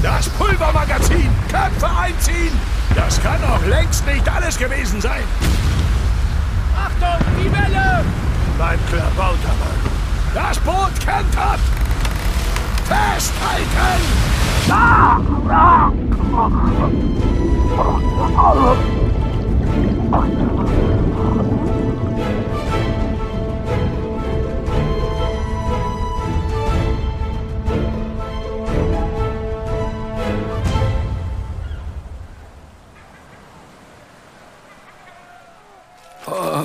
Das Pulvermagazin! Köpfe einziehen! Das kann noch längst nicht alles gewesen sein! Achtung, die Welle! Beim Klabautermann! Das Boot kentert! Festhalten! Oh,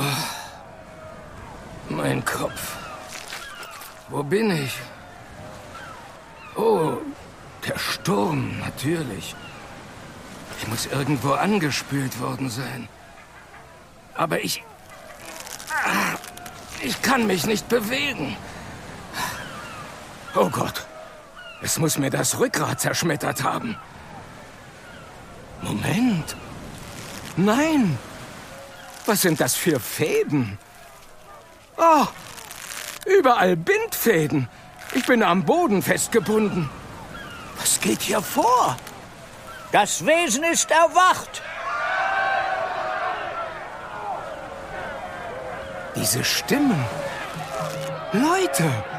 mein Kopf. Wo bin ich? Oh, der Sturm, natürlich. Ich muss irgendwo angespült worden sein. Aber ich kann mich nicht bewegen. Oh Gott, es muss mir das Rückgrat zerschmettert haben. Moment. Nein. Was sind das für Fäden? Oh, überall Bindfäden. Ich bin am Boden festgebunden. Was geht hier vor? Das Wesen ist erwacht. Diese Stimmen. Leute,